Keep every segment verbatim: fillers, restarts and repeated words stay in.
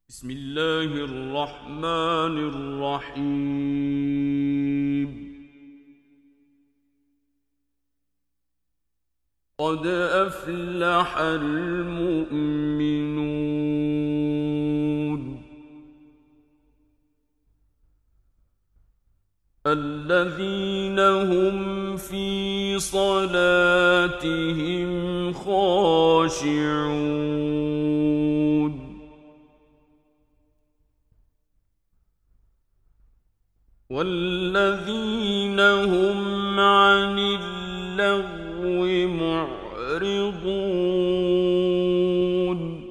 بسم الله الرحمن الرحيم. قد أفلح المؤمنون الذين هم في صلاتهم خاشعون والذين هم عن اللغو معرضون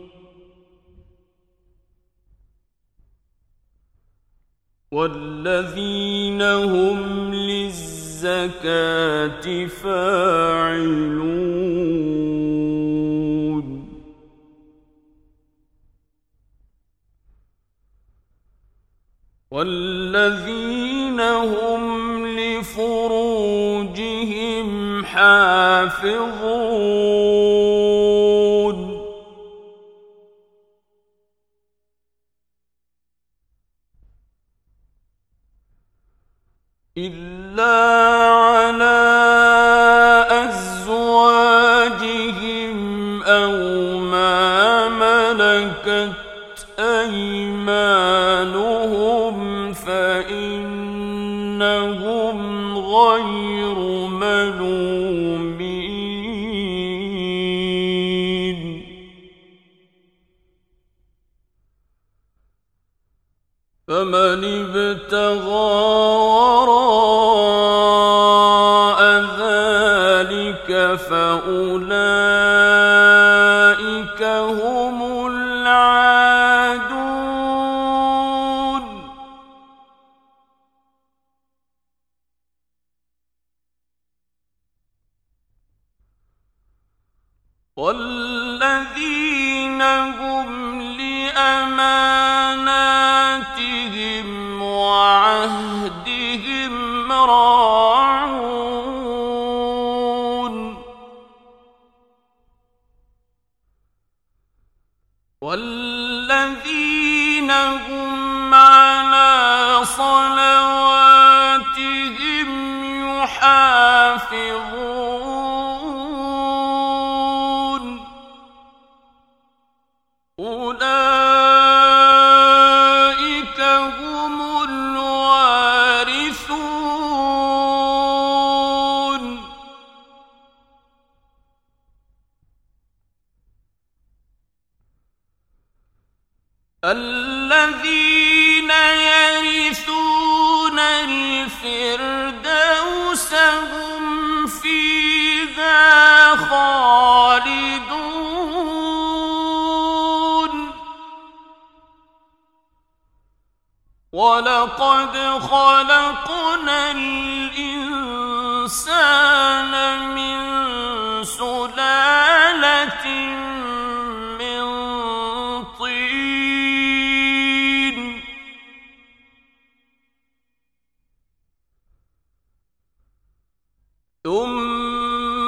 والذين هم للزكاة فاعلون والذين هم لفروجهم حافظون إلا على أزواجهم أو ما ملكت أيمانهم فإنهم غير ملومين فمن ابتغى وراء ذلك فأولئك هم العادون والذين هم لأماناتهم وعهدهم راعون والذين هم على صلواتهم يحافظون أولئك هم الوارثون الذين يرثون الفردوس هم فيها خالدون ولقد خلقنا الإنسان من سلالة من طين ثم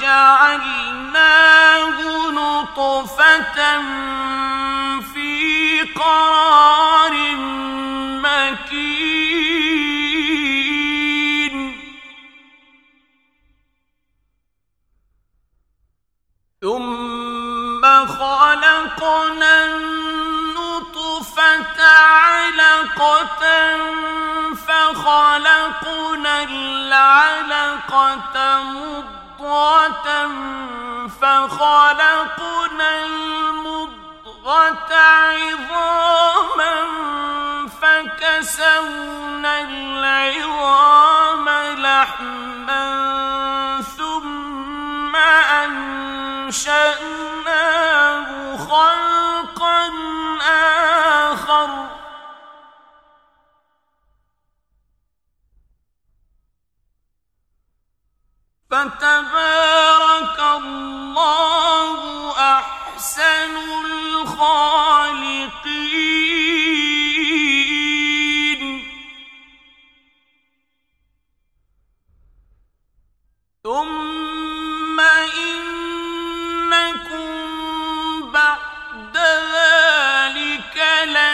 جعلناه نطفة في قرار مكين ثم خلقنا النطفة علقة فخلقنا العلقة مضغة فخلقنا المضغة عظاما فكسونا العظام لحما ثم أنشأناه خلقا آخر فتبارك الله أحسن الخالقين ثم إنكم بعد ذلك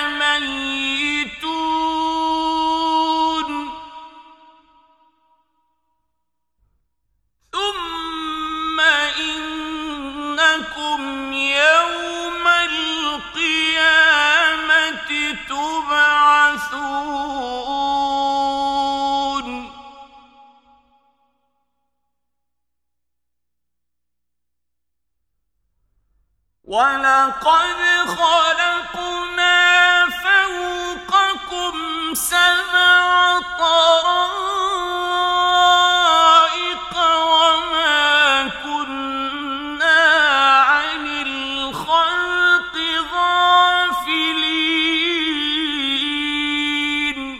وَلَقَدْ خَلَقْنَا فَوْقَكُمْ سَبْعَ طَرَائِقَ وَمَا كُنَّا عَنِ الْخَلْقِ غَافِلِينَ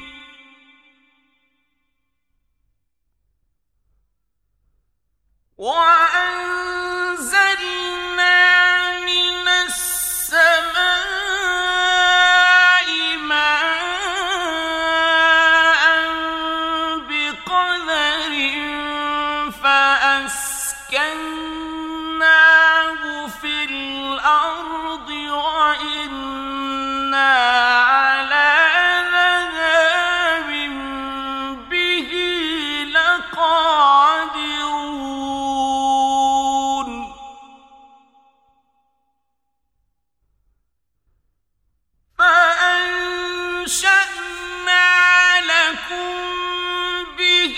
وَأَنزَلْنَا مِنَ السَّمَاءِ مَاءً بِقَدَرٍ فَأَسْكَنَّاهُ فِي الْأَرْضِ وَإِنَّا عَلَىٰ ذَهَابٍ بِهِ لَقَادِرُونَ فَأَنشَأْنَا لَكُم بِهِ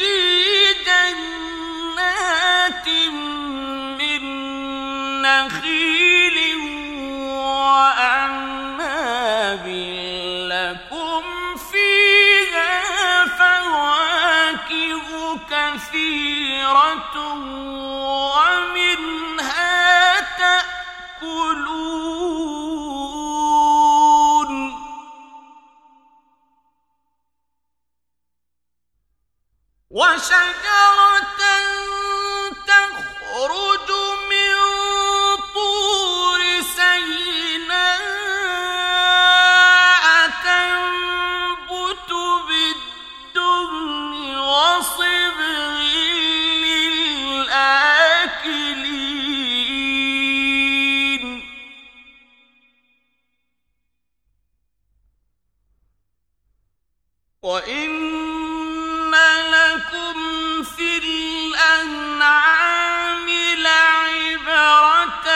جَنَّاتٍ مِّن نَّخِيلٍ وَأَعْنَابٍ لَّكُمْ فِيهَا فَوَاكِهُ كَثِيرَةٌ وَمِنْهَا تَأْكُلُونَ وَشَجَرَةً تَخْرُجُ مِن طُورِ سَيْنَاءَ تَنبُتُ بِالدُّهْنِ وَصِبْغٍ لِّلْآكِلِينَ وَإِنَّ لَكُمْ فِي الْأَنْعَامِ لَعِبْرَةً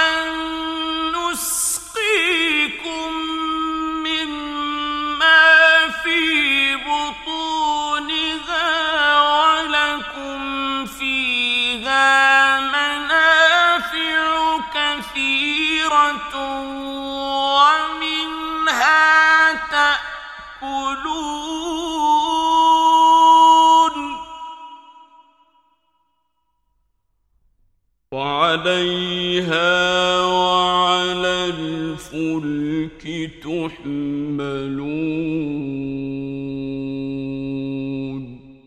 نُّسْقِيكُم مِّمَّا فِي بُطُونِهَا وَلَكُمْ فِيهَا مَنَافِعُ كَثِيرَةٌ وَمِنْهَا تَأْكُلُونَ وَعَلَيْهَا وَعَلَى الْفُلْكِ تُحْمَلُونَ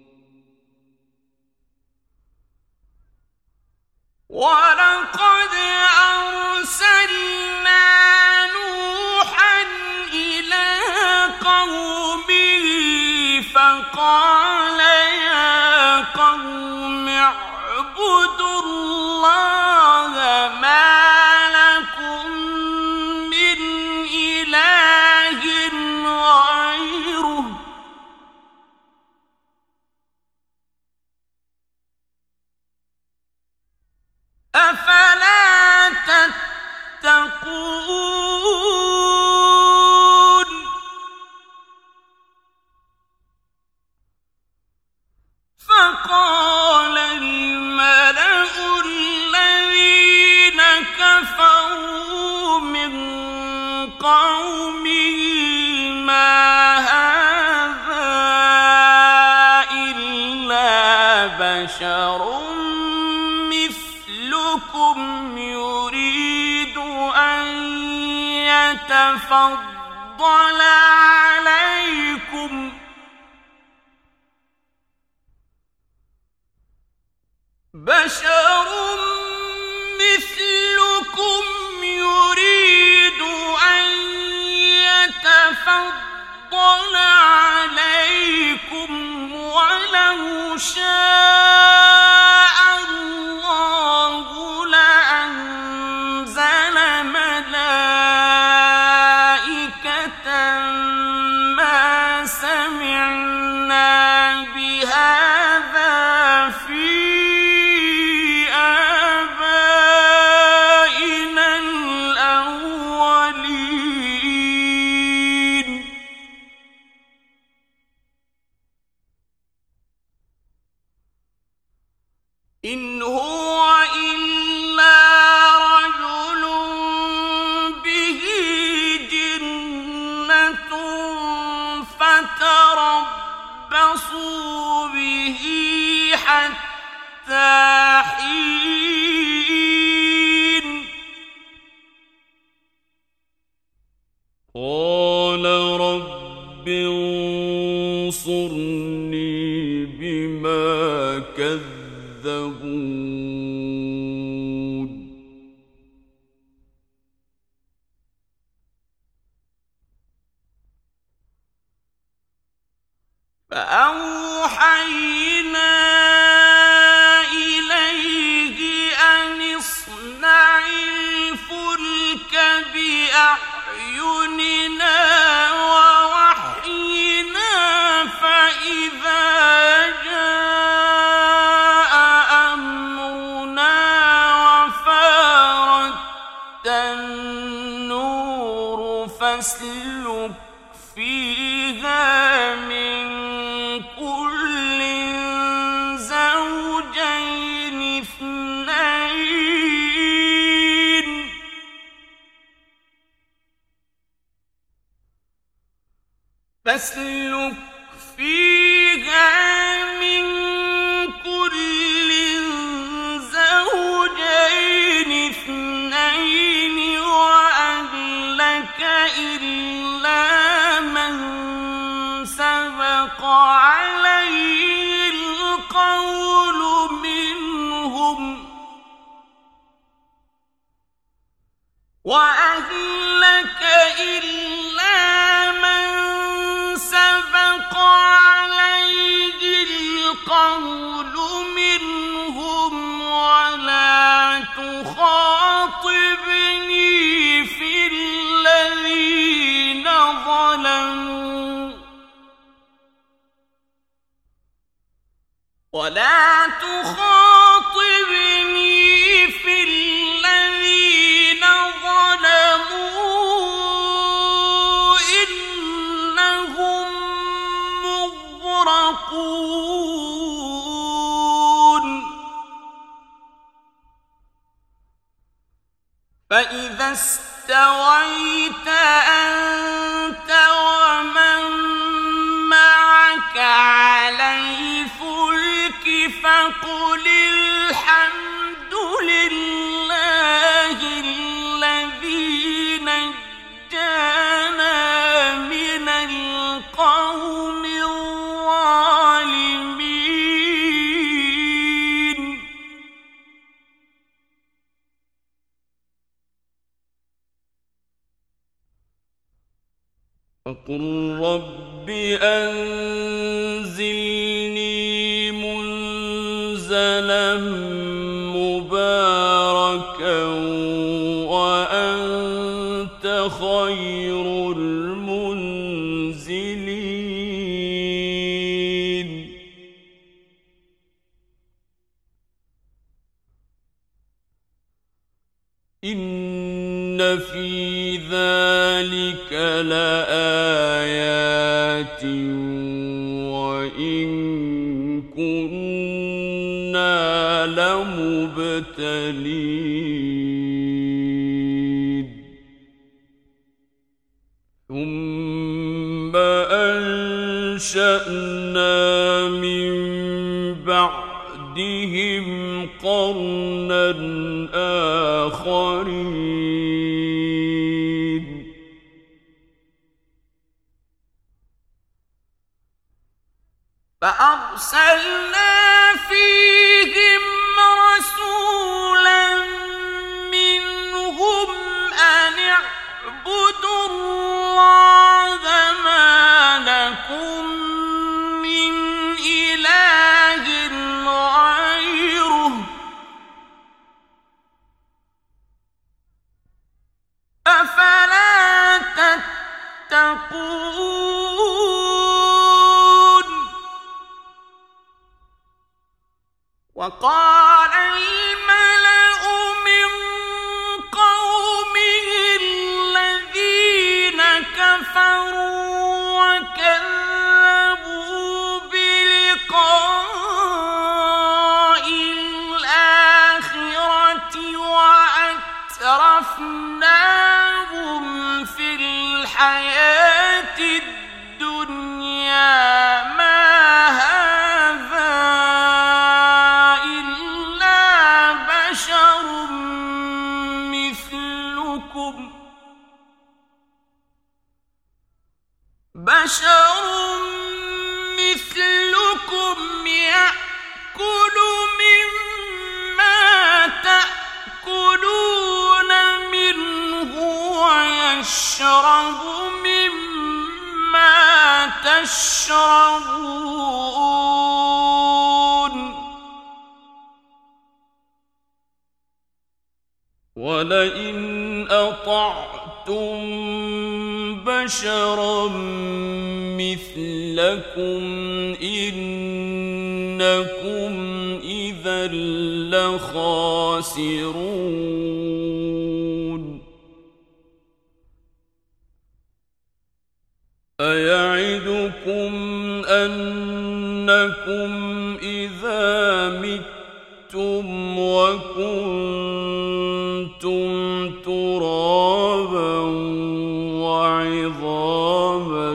وَلَقَدْ أَرْسَلْنَا نُوحًا إِلَىٰ قَوْمِهِ فَقَالَ يَا قَوْمِ اعْبُدُوا اللَّهَ مَا لَكُم مِّنْ إِلَٰهٍ غَيْرُهُ أَفَلَا تَتَّقُونَ فَقَالَ الْمَلَأُ الَّذِينَ كَفَرُوا مِن قَوْمِهِ مَا هَٰذَا إِلَّا بَشَرٌ مِّثْلُكُمْ يُرِيدُ أَن يَتَفَضَّلَ عَلَيْكُمْ بَشَرٌ مِّثْلُكُمْ يُرِيدُ أَن يَتَفَضَّلَ عَلَيْكُمْ وَلَوْ شَاءَ اللَّهُ لَأَنزَلَ مَلَائِكَةً مَّا سَمِعْنَا بِهَٰذَا فِي آبَائِنَا الْأَوَّلِينَ إن هو إلا رجل به جنة فتربصوا به حتى حين قال رب انصرني بما كذبون فأوحينا إليه أن اصنع الفلك بأعيننا ووحينا فإذا جاء أمرنا وفارت النور فاسلك فيها من كل زوجين اثنين فاسلك فيها من كل زوجين اثنين وأهلك إلا من سبق عليه القول منهم وأهلك إلا من سبق عليه القول منهم ولا تخاطبني في الذين ظلموا ولا تخاطبني في الذين ظلموا إنهم مغرقون فإذا استويت أنت ومن معك على الفلك فقل الحمد لله الذي نجانا من القوم الظالمين وقل رب أنزلني منزلا مباركا وأنت خير المنزلين إن في ذلك لآيات وإن كنا لمبتلين ثم أنشأنا من بعدهم قرنا آخرين فأرسلنا فيهم رسولا منهم أن اعبدوا الله ما لكم من إله غيره أفلا تتقون وقال الملأ من قومه الذين كفروا وكذبوا بلقاء الْحَيَاةِ الدُّنْيَا مَا هَٰذَا إِلَّا بَشَرٌ مِّثْلُكُمْ بَشَرٌ مِّثْلُكُمْ يَأْكُلُ مِمَّا تَأْكُلُونَ مِنْهُ وَيَشْرَبُ مِمَّا تَشْرَبُونَ وَلَئِنْ أَطَعْتُم بَشَرًا مِّثْلَكُمْ إِنَّكُمْ إِذًا لَّخَاسِرُونَ أَيَعِدُكُمْ أَنَّكُمْ إِذَا مِتُّمْ وَكُنتُمْ تُرَابًا وَعِظَامًا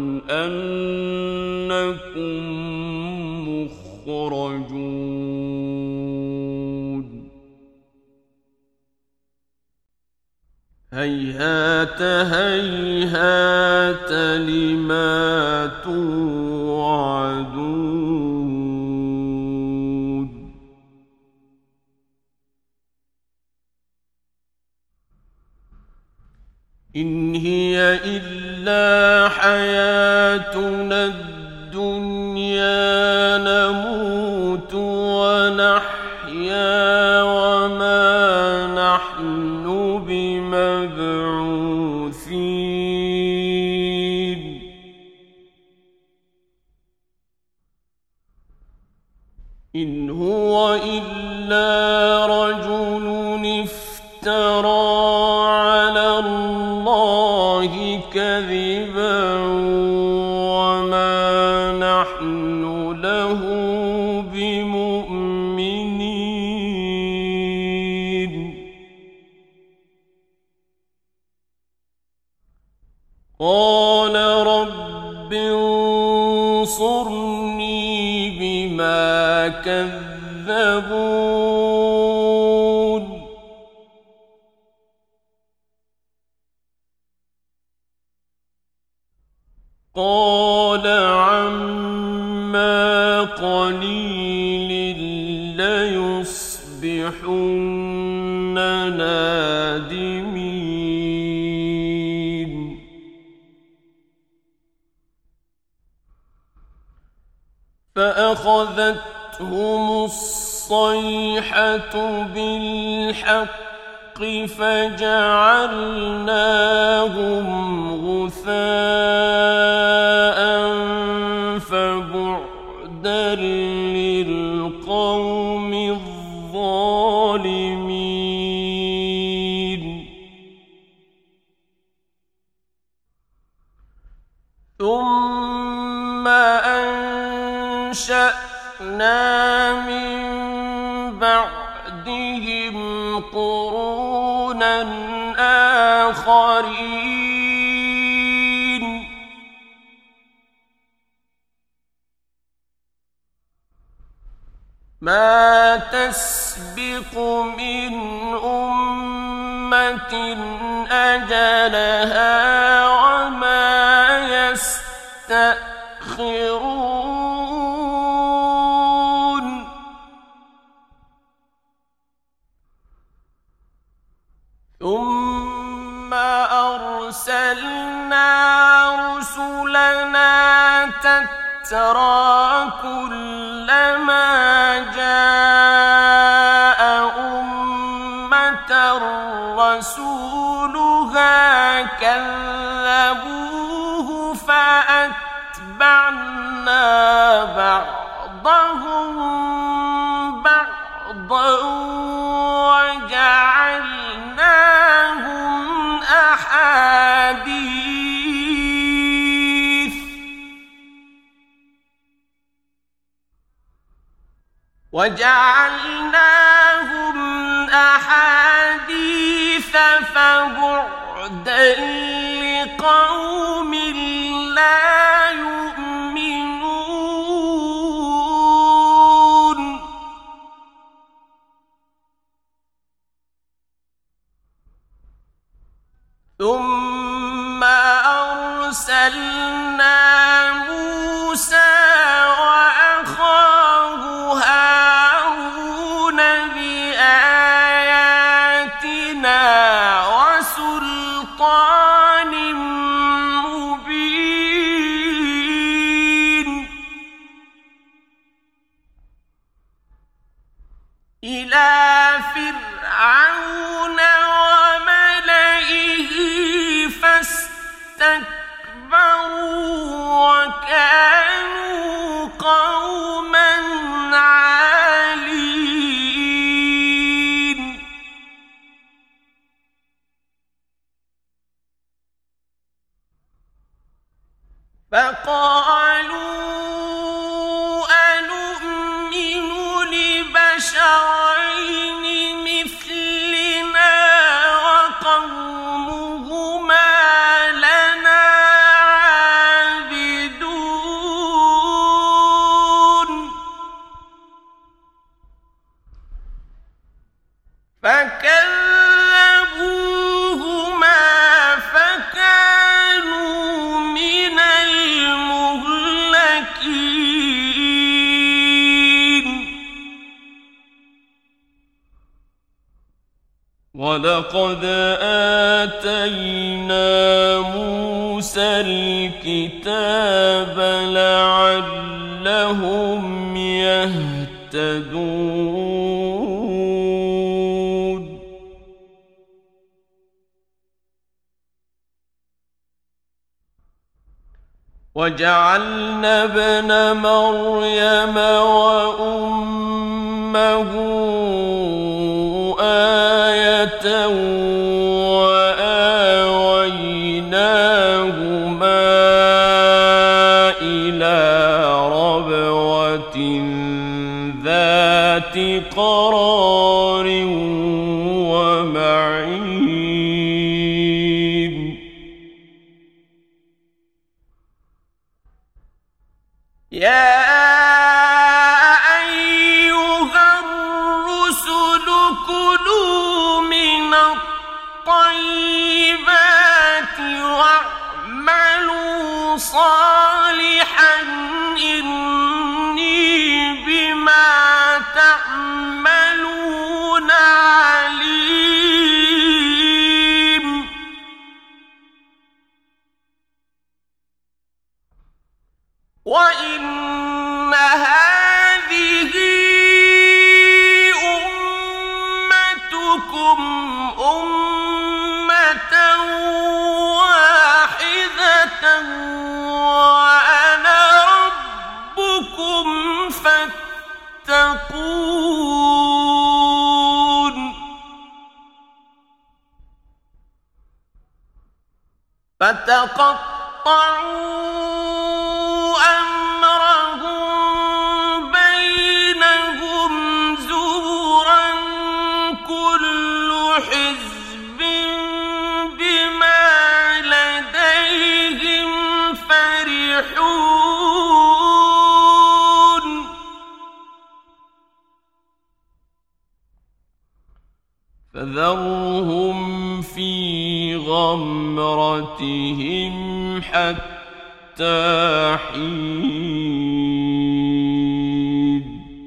أَنَّكُمْ مُخْرَجُونَ هَيْهَاتَ هَيْهَاتَ لِمَا تُوعَدُونَ إِنْ هِيَ إِلَّا حَيَاتُنَا الدُّنْيَا نَمُوتُ وَنَحْيَا وَمَا نَحْنُ بِمَبْعُوثِينَ إِنْ هُوَ إِلَّا رَجُلٌ افْتَرَىٰ عَلَى اللَّهِ كَذِبًا وَمَا نَحْنُ لَهُ بِمُؤْمِنِينَ قَالَ رَبِّ انصُرْنِي بِمَا كَذَّبُونِ قَالَ عَمَّا قَلِيلٍ لَّيُصْبِحُنَّ نَادِمِينَ فَأَخَذَتْهُمُ الصَّيْحَةُ بِالْحَقِّ فَجَعَلْنَاهُمْ غُثَاءً فَبُعْدًا لِّلْقَوْمِ الظَّالِمِينَ ثُمَّ أَنشَأْنَا مِن بَعْدِهِمْ قُرُونًا آخَرِينَ مَا تَسْبِقُ مِنْ أُمَّةٍ أَجَلَهَا وَمَا يَسْتَأْخِرُونَ ثُمَّ أَرْسَلْنَا رُسُلَنَا تَتْرَىٰ كُلَّمَا جَاءَ أُمَّةً رَّسُولُهَا كَذَّبُوهُ فَأَتْبَعْنَا بَعْضَهُم بَعْضًا وَجَعَلْنَاهُمْ أَحَادِيثَ وَجَعَلْنَاهُمْ أَحَادِيثَ فَبُعْدًا لقوم لا يؤمنون ثم أرسلنا موسى وأخاه هارون بآياتنا وسلطان مبين إلى فرعون وملئه فاستكبروا وكانوا قوما عالين فقالوا أنؤمن لبشرين مثلنا وقومهما لنا عابدون فكذبوهما فكانوا من المهلكين ولقد آتينا موسى الكتاب لعلهم يهتدون وجعلنا ابن مريم وأمه آية وآويناهما إلى ربوة ذات قرار ومعين يا أيها الرسل كلوا من الطيبات واعملوا صالحا إني بما تعملون عليم وإن هذه أمتكم أمة واحدة وأنا ربكم فاتقون فتقطعوا أمرهم بينهم زبرا كل حزب بما لديهم فرحون فذرهم في غمرتهم حتى حين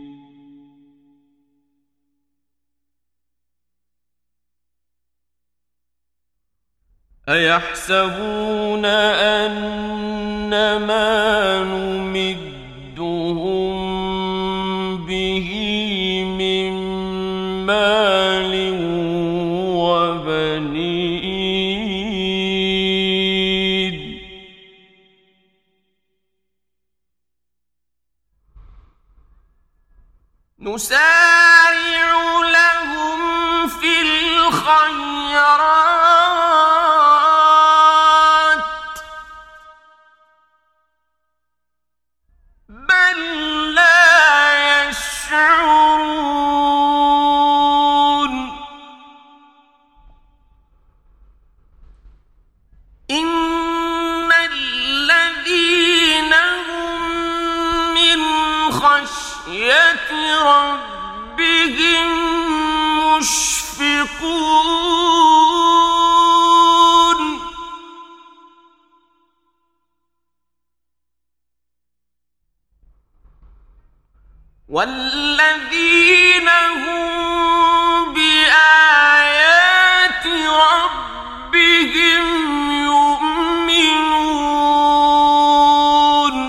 أيحسبون أن ما نمدهم به من مال وبنين نسارع لهم في الخيرات بل لا يشعرون إن ربهم مشفقون والذين هم بآيات ربهم يؤمنون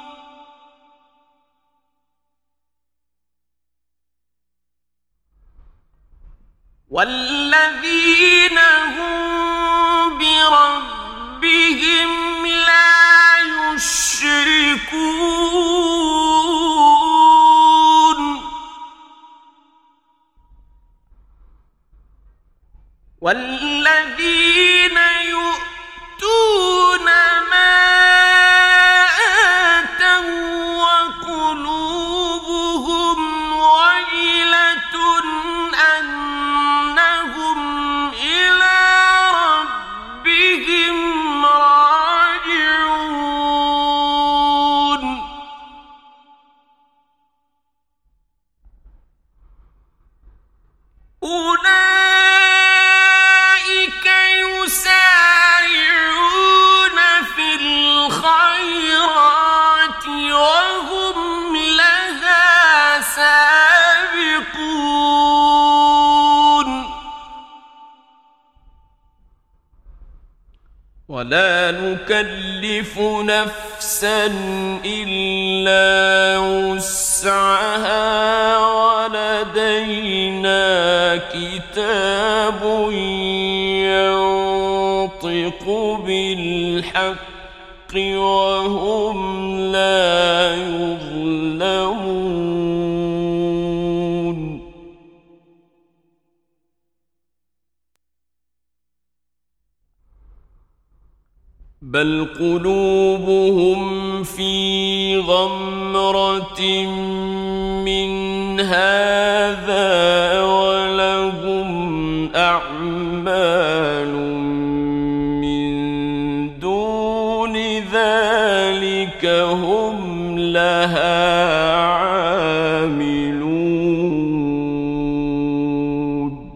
والذين هم بربهم لا يشركون والذين يؤتون ما آتوا وقلوبهم وجلة أنهم إلى ربهم راجعون أولئك يسارعون في الخيرات وهم لها سابقون ولا نكلف نفسا إلا وسعها ولدينا كتاب ينطق بالحق وهم لا يظلمون بل قلوبهم في غمرة من هذا ولهم أعمال من دون ذلك هم لها عاملون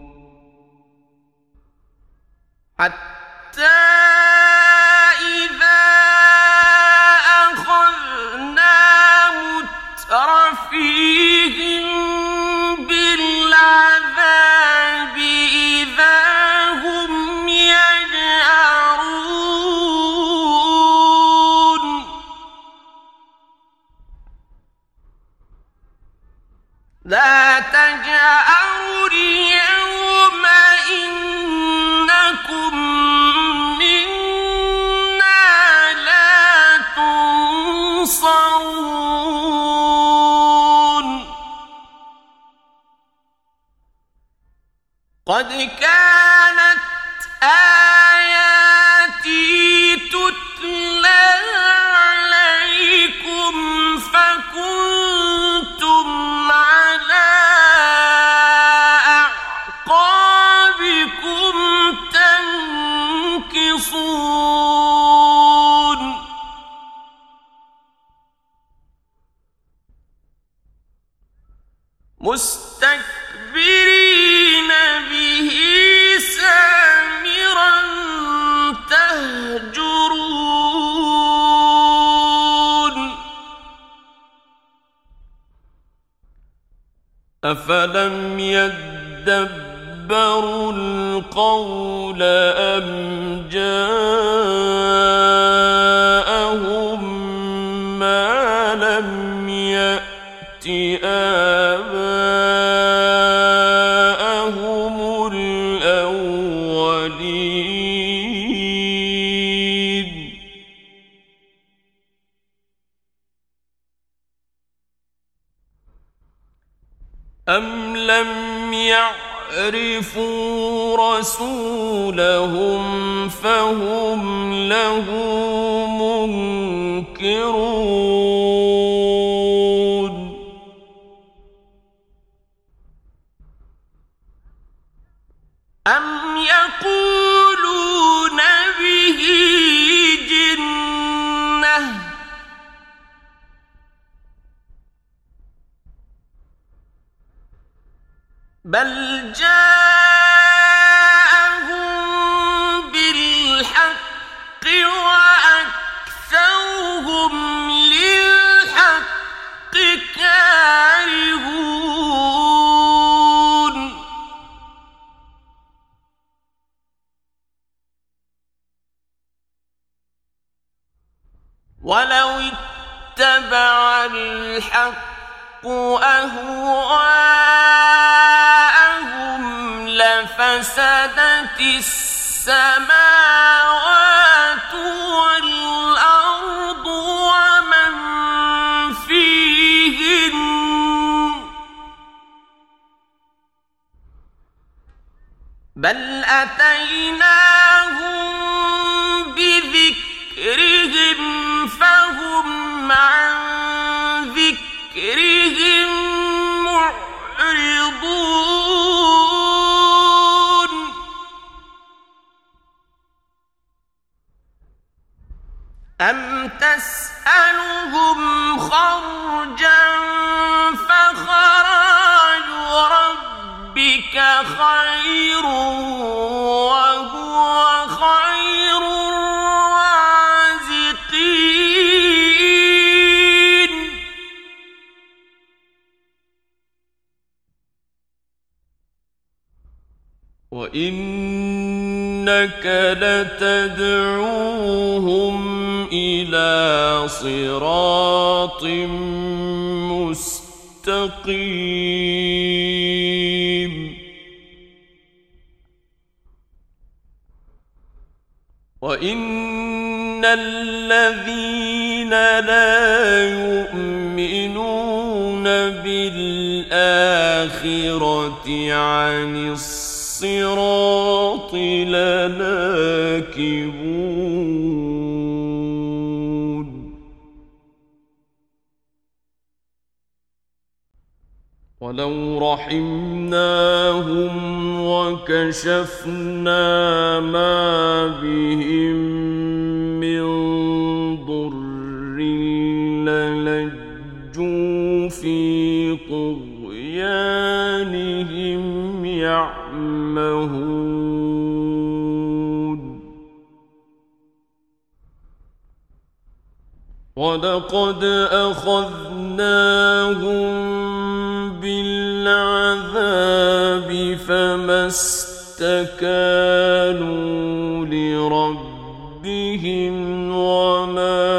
حتى فيهم بالعذاب إذا هم يجأرون لا تجأروا اليوم إنكم منا لا تنصرون قد كانت آياتي تتلى عليكم فكنتم على أعقابكم تنكصون مستكبرين به سامرا تهجرون أفلم يدبروا القول أم جاءهم ما لم يأت آباءهم الأولين أم لم يعرفوا رسولهم فهم له منكرون أم يقولون به جنة بل جاءهم بالحق وأكثرهم للحق كارهون ولو اتبع الحق أهواءهم لفسدت السماوات والأرض ومن فيهن بل أتيناهم بذكرهم فهم عن ذكرهم معرضون أم تسألهم خرجا فخراج ربك خير وهو خير الرازقين وإنك لتدعوهم إلى صراط مستقيم وإن الذين لا يؤمنون بالآخرة عن الصراط لناكبون ولو رحمناهم وكشفنا ما بهم من ضر للجوا في طغيانهم يعمهون ولقد أخذناهم بالعذاب فما استكانوا لربهم وما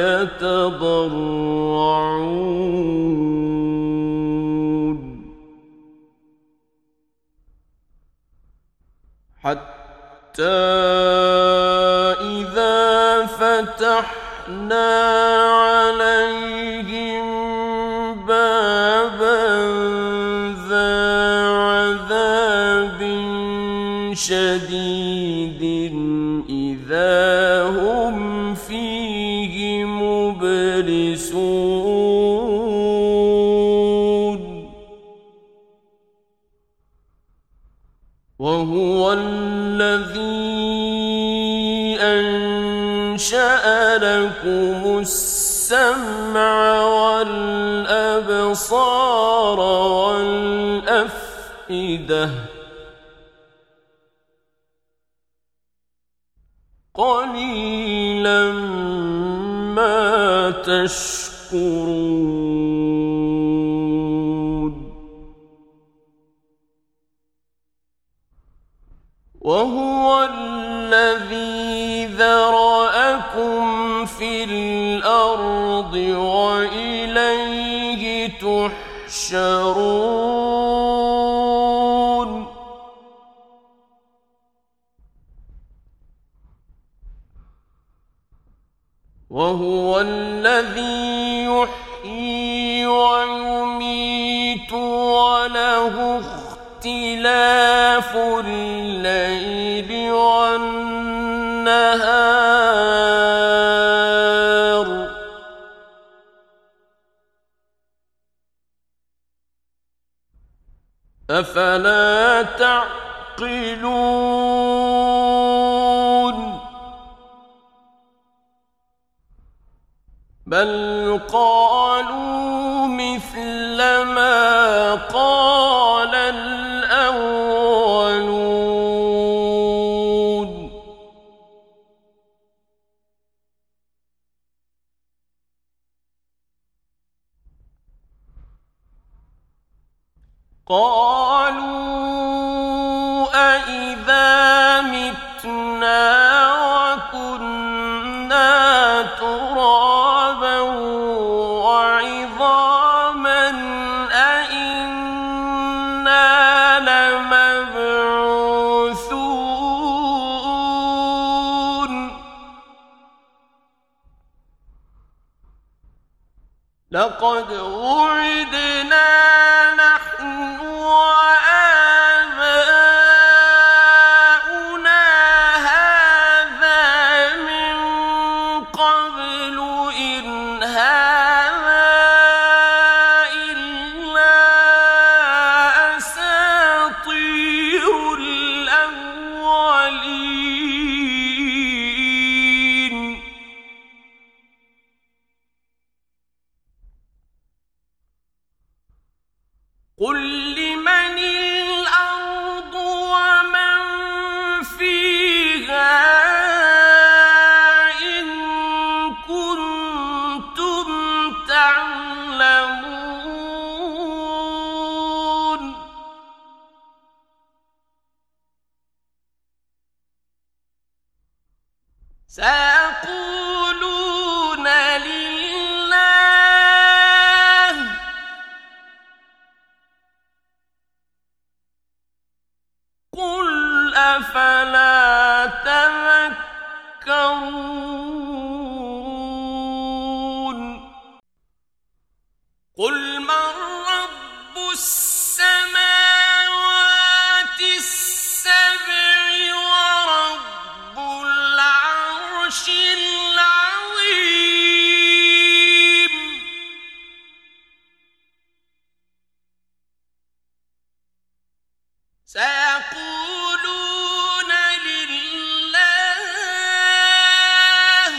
يتضرعون حتى إذا فتحنا عليهم بابا ذا عذاب شديد إذا هم فيه مبلسون وهو الذي أنشأ لكم السمع والأبصار والأفئدة قليلا ما تشكرون وهو الذي ذرأكم في الأرض وإليه تحشرون وهو الذي يحيي ويميت وله اختلاف الليل والنهار أفلا تعقلون بل قالوا مثل ما قال قالوا أإذا متنا وكنا ترابا وعظاما أإنا لمبعوثون لقد وعدنا نحن وآباؤنا هذا من قبل إن هذا إلا أساطير الأولين قل لمن الأرض ومن فيها إن كنتم تعلمون سيقولون لله قل أفلا تذكرون قل من رب السماوات السبع ورب العرش العظيم سيقولون لله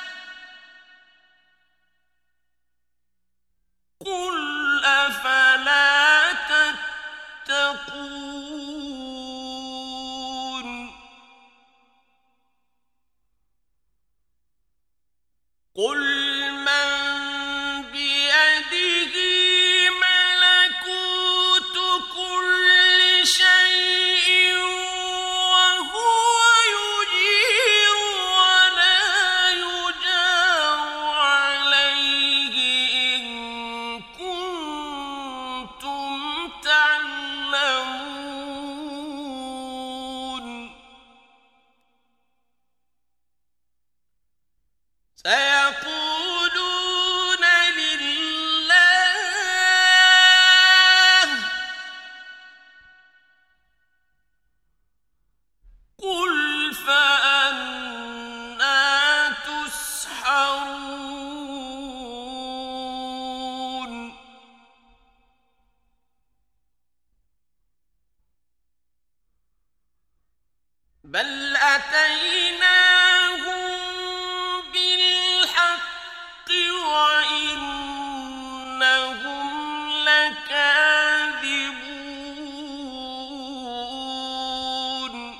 قل أفلا تتقون قل من بيده ملكوت كل شيء وهو يجير ولا يجار عليه إن كنتم تعلمون سيقولون لله قل فأنى تسحرون بل أتيناهم بالحق وإنهم لكاذبون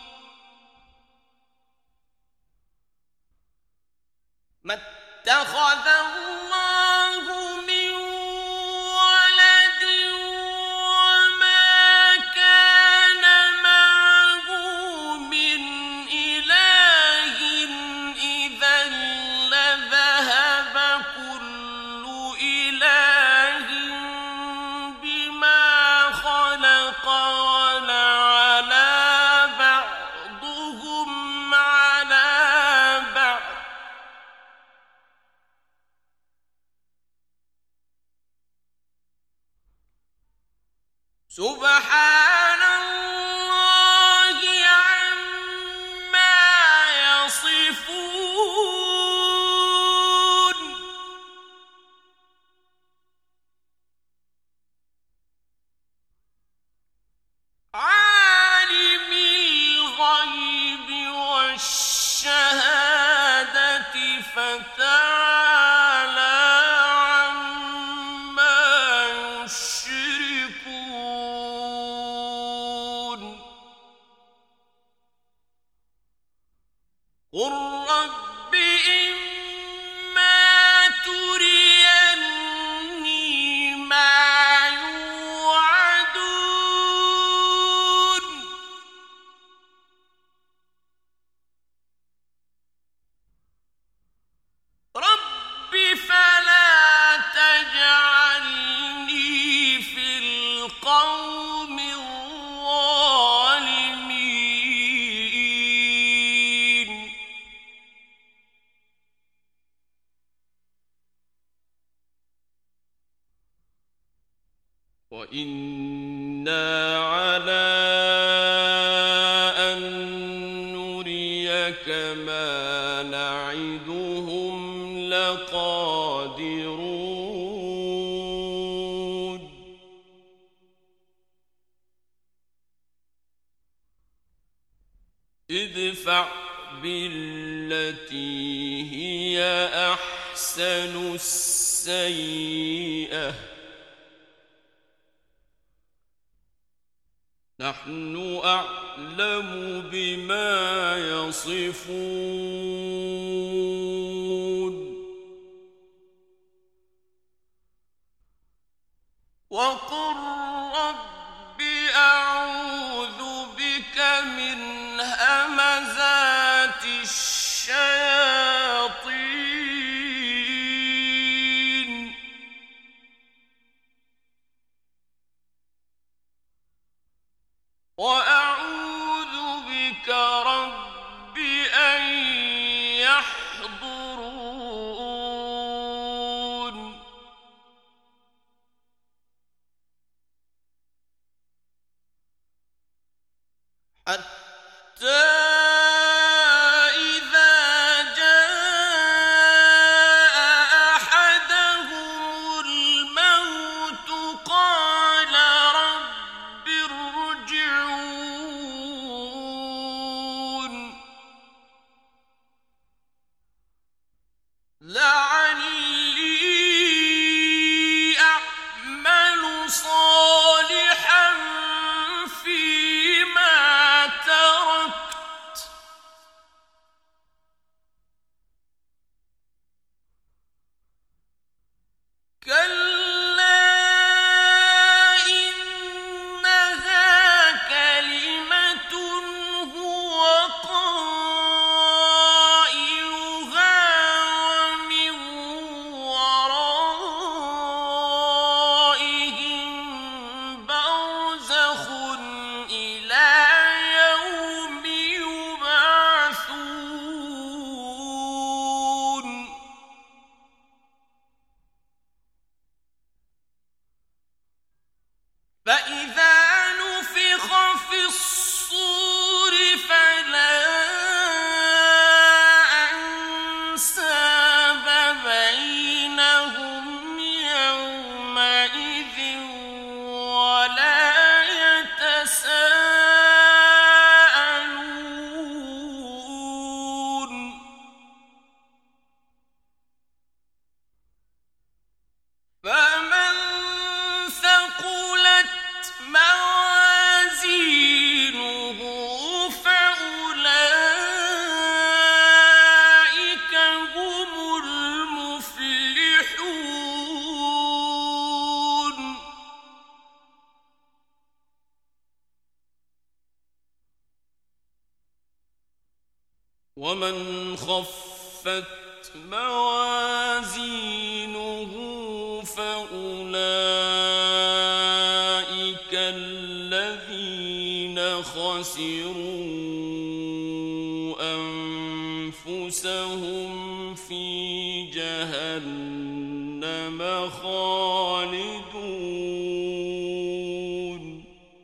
ما اتخذ الله من ولد وما كان معه من إله إذا لذهب كل إله بما خلق ولعلى بعضهم على بعض سبحان الله عما يصفون عالم الغيب والشهادة فتعالى عما يشركون قل رب إما تريني ما يوعدون وإنا على أن نريك ما نعدهم لقادرون ادفع بالتي هي أحسن السيئة نحن أعلم بما يصفون وقل رب أعوذ بك من همزات الشياطين وأعوذ بك رب أن يحضرون حتى فإذا نفخ في الصور فلا أنساب بينهم يومئذ ولا يتساءلون فمن ثقلت موازينه فأولئك هم المفلحون ومن خفت موازينه فأولئك الذين خسروا أنفسهم في جهنم خالدون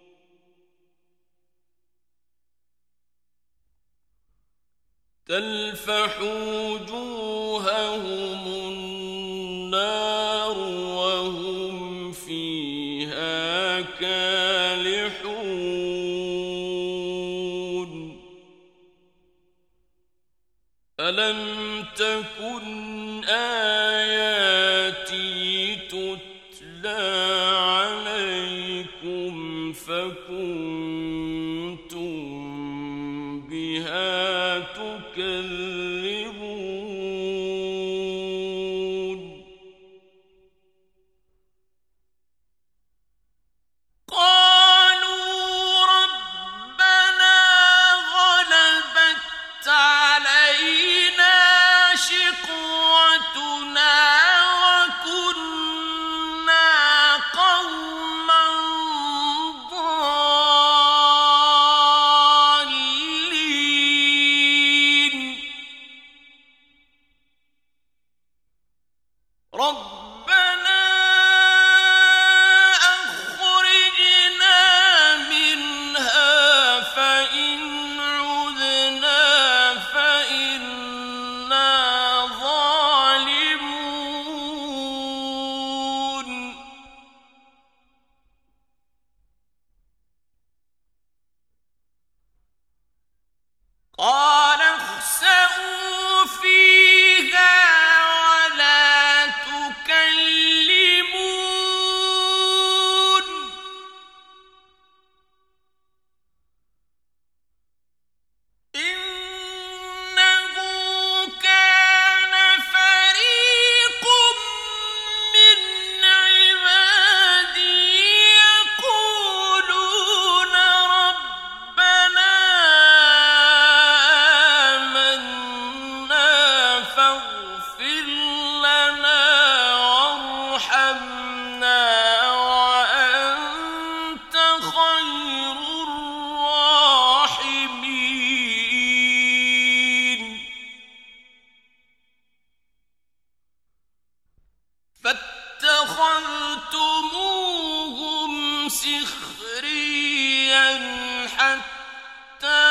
تلفح وجوههم النار وهم فيها كالحون ألم تكن آياتي تتلى عليكم فكنتم بها تكذبون قالوا ربنا غلبت علينا شقوتنا وكنا قوما ضالين ربنا أخرجنا واتخذتموهم سخريا حتى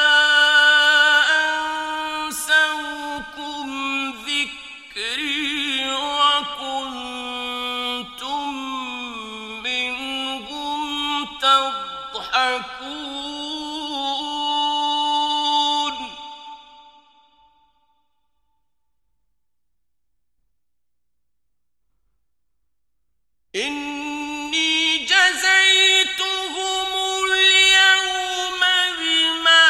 أنسوكم ذكري وكنتم منهم تضحكون إني جزيتهم اليوم بما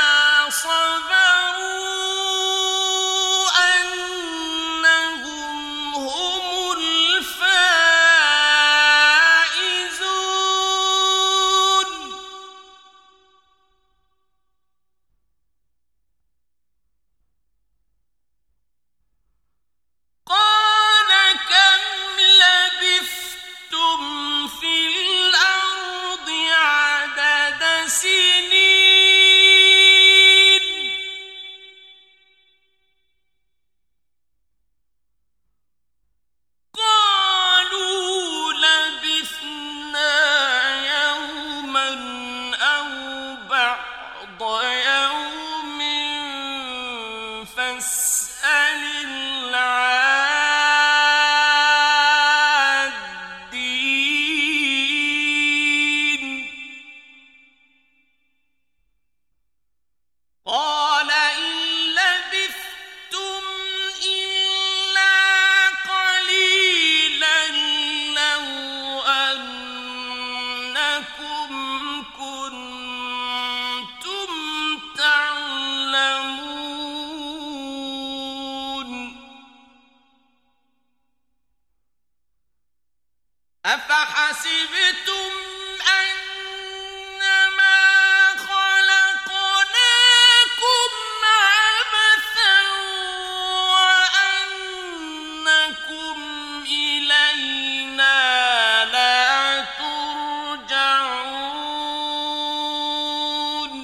صبروا أنهم هم الفائزون قال كم لبثتم في الأرض عدد سنين قالوا لبثنا يوما أو بعض يوم فاسأل العادين قال إن لبثتم إلا قليلا لو أنكم كنتم تعلمون أفحسبتم أنما خلقناكم عبثا وأنكم إلينا لا ترجعون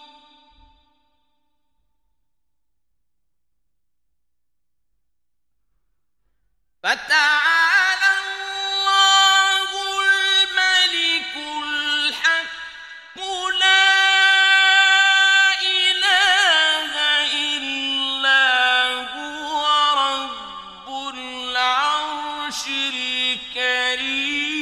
فتعالى الله الملك الحق لا إله إلا هو رب العرش الكريم